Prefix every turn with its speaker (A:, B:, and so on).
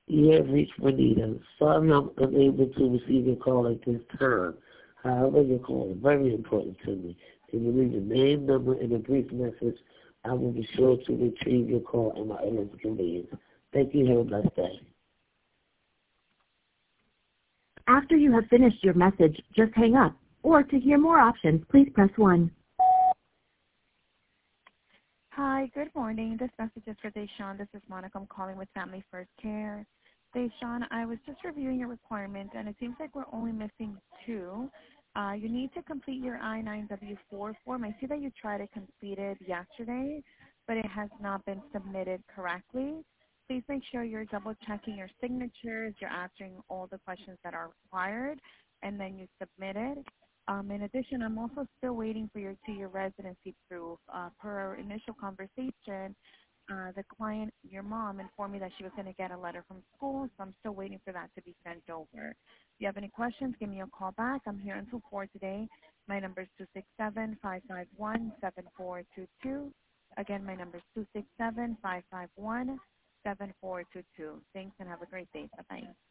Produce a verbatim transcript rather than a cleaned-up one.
A: You have reached Juanita. Sorry I'm unable to receive your call at this time. However, your call is very important to me. If you leave your name, number, and a brief message, I will be sure to retrieve your call at my earliest convenience. Thank you. Have a blessed day.
B: After you have finished your message, just hang up. Or to hear more options, please press one.
C: Hi, good morning. This message is for Deshawn. This is Monica. I'm calling with Family First Care. Deshawn, I was just reviewing your requirements, and it seems like we're only missing two. Uh, you need to complete your I nine W four form. I see that you tried to complete it yesterday, but it has not been submitted correctly. Please make sure you're double-checking your signatures, you're answering all the questions that are required, and then you submit it. Um, in addition, I'm also still waiting for your two-year residency proof. Uh, per our initial conversation, uh, the client, your mom, informed me that she was going to get a letter from school, so I'm still waiting for that to be sent over. If you have any questions, give me a call back. I'm here until four today. My number is two six seven, five five one, seven four two two. Again, my number is two six seven, five five one, seven four two two. Thanks, and have a great day. Bye-bye.